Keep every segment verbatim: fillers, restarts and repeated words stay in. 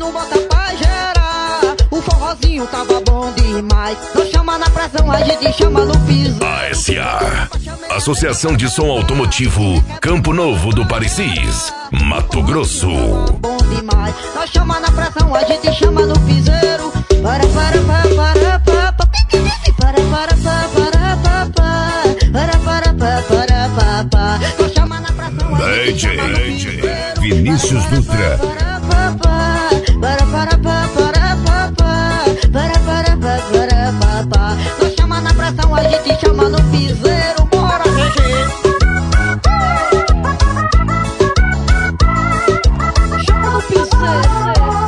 chegando, bota pra gerar. O forrozinho tava bom demais. Nós chama na pressão, a gente chama no piso. A S A, Associação de Som Automotivo Campo Novo do Parecis, Mato Grosso. Bom demais. Nós chama na pressão, a gente chama no piseiro. Para, para, para, para, para, para, para, para, para, para, para, para, para, para, para. Nós chama na pressão, a gente chama no piseiro. Vinícius Dutra. Para, para, para, para, para, para, para, para, para, para, para. Nós chama na pressão, a gente chama no piseiro. Bora, G G. Chama no piseiro.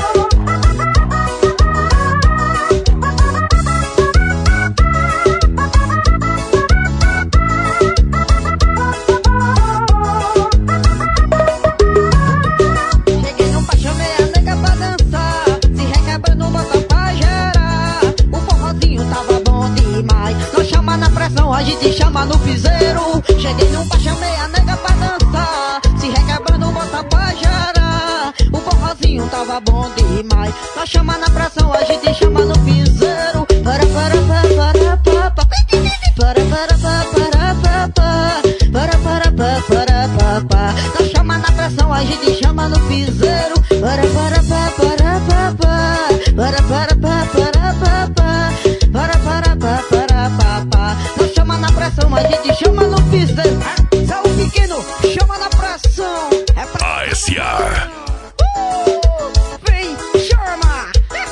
A gente chama no piseiro. Cheguei no bar, chamei a nega pra dançar. Se requebrando, bota pra gerar. O forrozinho tava bom demais. Nós chama na pressão, a gente chama no piseiro. Para, para, para, para, para, para, para, para, para, para, para, para, para. Nós chama na pressão, a gente chama no piseiro. Para, para, para, para, para, para, para, para, para, para, para, para, para. Nós chama na pressão, a gente chama no piseiro. Só o pequeno chama na pressão. É pra A S A. Uh, vem, chama.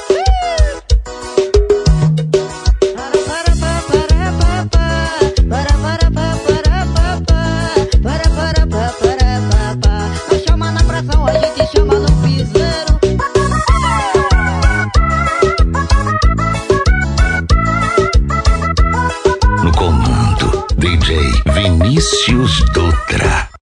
Para, para, para, para, para, para, para, para, para, para, para. Nós chama na pressão, a gente chama no piseiro. No comando, D J Vinícius Dutra.